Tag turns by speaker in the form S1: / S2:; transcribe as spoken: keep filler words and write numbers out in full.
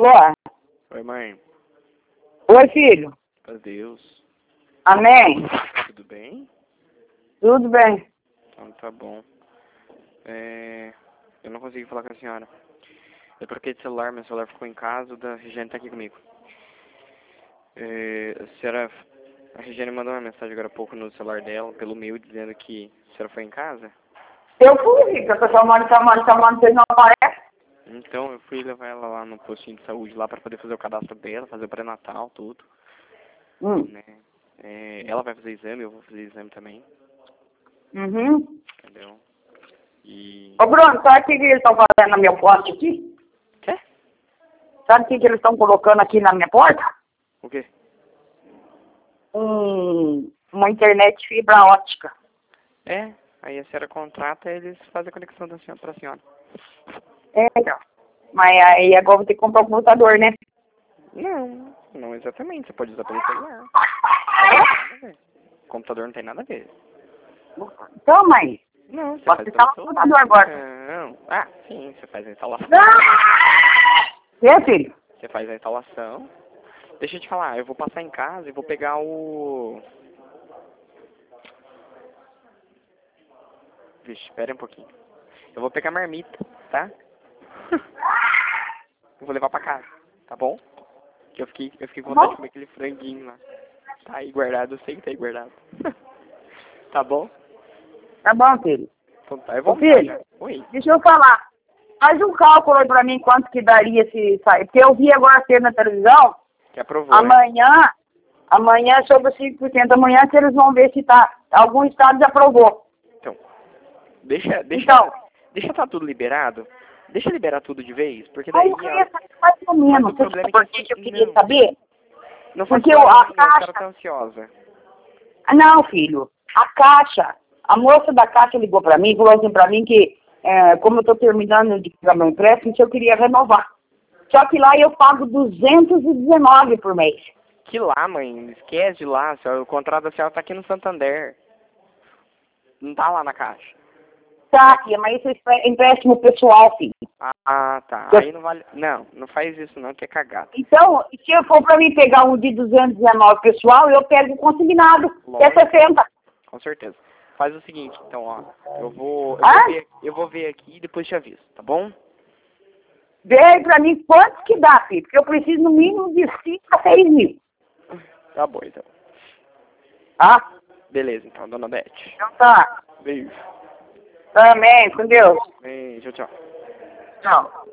S1: Alô?
S2: Oi, mãe.
S1: Oi, filho.
S2: Adeus.
S1: Amém?
S2: Tudo bem?
S1: Tudo bem.
S2: Então tá bom. É... Eu não consegui falar com a senhora. Eu troquei de celular, meu celular ficou em casa, da Regiane tá aqui comigo. É... A senhora... A Regiane mandou uma mensagem agora há pouco no celular dela, pelo meu, dizendo que a senhora foi em casa.
S1: Eu fui, filho, que eu tô chamando, chamando, chamando, vocês não aparecem.
S2: Então eu fui levar ela lá no postinho de saúde, lá pra poder fazer o cadastro dela, fazer o pré-natal, tudo.
S1: Hum.
S2: Né? É... Ela vai fazer exame, eu vou fazer exame também.
S1: Uhum.
S2: Entendeu? E...
S1: Ô, Bruno, sabe o que, que eles estão fazendo na minha porta aqui?
S2: Quê?
S1: Sabe o que, que eles estão colocando aqui na minha porta?
S2: O quê?
S1: Um, uma internet fibra ótica.
S2: É, aí a senhora contrata e eles fazem a conexão da senhora, pra senhora.
S1: É, então. Mas aí agora vou ter que comprar um computador, né?
S2: Não, não exatamente. Você pode usar pelo celular. Não tem nada a ver. O computador não tem nada a ver.
S1: Então, mãe,
S2: Não, você
S1: posso
S2: faz
S1: instalar
S2: pelo
S1: um
S2: celular.
S1: computador agora.
S2: Não. Ah, sim, você faz a instalação.
S1: É, filho?
S2: Você faz a instalação. Deixa eu te falar, eu vou passar em casa e vou pegar o... Vixe, espera um pouquinho. Eu vou pegar a marmita, tá? Eu vou levar pra casa, tá bom? Que eu fiquei, eu fiquei com vontade de comer aquele franguinho lá. Tá aí guardado, eu sei que tá aí guardado. Tá bom?
S1: Tá bom, filho.
S2: Então tá, eu
S1: Ô,
S2: vou
S1: filho,
S2: já. Oi.
S1: deixa eu falar. Faz um cálculo aí pra mim quanto que daria se sair. Porque eu vi agora cedo na televisão,
S2: Que aprovou, né?
S1: amanhã, amanhã é sobre cinco por cento. Amanhã que eles vão ver se tá, algum estado já aprovou.
S2: Então, deixa, deixa,
S1: Então,
S2: deixa tá tudo liberado. Deixa liberar tudo de vez, porque
S1: aí
S2: daí...
S1: eu queria saber mais ou
S2: Mas
S1: menos.
S2: o
S1: Você
S2: problema
S1: sabe
S2: é que...
S1: por que eu
S2: assim,
S1: queria
S2: não,
S1: saber?
S2: não faz
S1: Porque
S2: mal
S1: o- a
S2: nenhum, a senhora
S1: caixa...
S2: tá ansiosa.
S1: Ah, não, filho. A caixa, a moça da caixa ligou pra mim e falou assim pra mim que, é, como eu tô terminando de pagar meu empréstimo, se eu queria renovar. Só que lá eu pago duzentos e dezenove por mês.
S2: Que lá, mãe, esquece de lá, senhora, o contrato da senhora tá aqui no Santander. Não tá lá na caixa.
S1: Tá, filha, mas isso é empréstimo pessoal, filho.
S2: Ah, tá.
S1: Eu-
S2: Aí não vale... Não, não faz isso não, que é cagada.
S1: Então, se eu for pra mim pegar um de duzentos e dezenove pessoal, eu pego o consignado, que é
S2: Lógico.
S1: sessenta.
S2: Com certeza. Faz o seguinte, então, ó. Eu vou... Eu
S1: Ah?
S2: vou ver, eu vou ver aqui e depois te aviso, tá bom?
S1: Vê aí pra mim quanto que dá, filho, porque eu preciso no mínimo de cinco a seis mil.
S2: Tá bom, então.
S1: Ah?
S2: Beleza, então, dona Beth.
S1: Então tá.
S2: Beijo.
S1: Amém, com Deus.
S2: Beijo, tchau.
S1: Tchau.